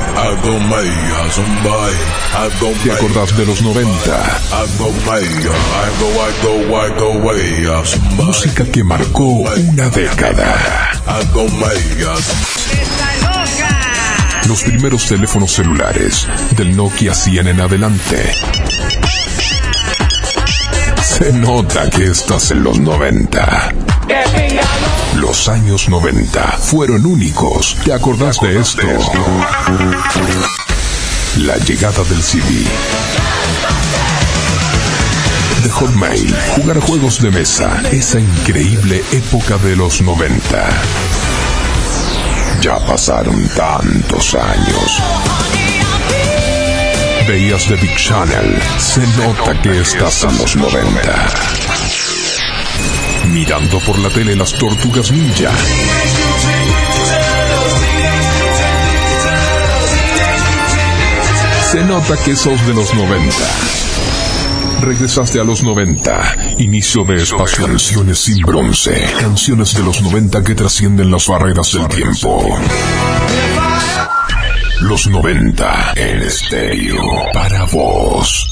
¿Te acordás de los 90? Música que marcó una década. Los primeros teléfonos celulares, del Nokia 100 en adelante. Se nota que estás en los 90. Los años 90 fueron únicos. ¿Te acordás de esto? La llegada del CD, de Hotmail, jugar juegos de mesa, esa increíble época de los 90. Ya pasaron tantos años. Veías The Big Channel. Se nota que estás en los 90. Mirando por la tele las Tortugas Ninja. Se nota que sos de los 90. Regresaste a los 90. Inicio de espacio. Canciones sin bronce. Canciones de los 90 que trascienden las barreras del tiempo. Los 90 en estéreo. Para vos.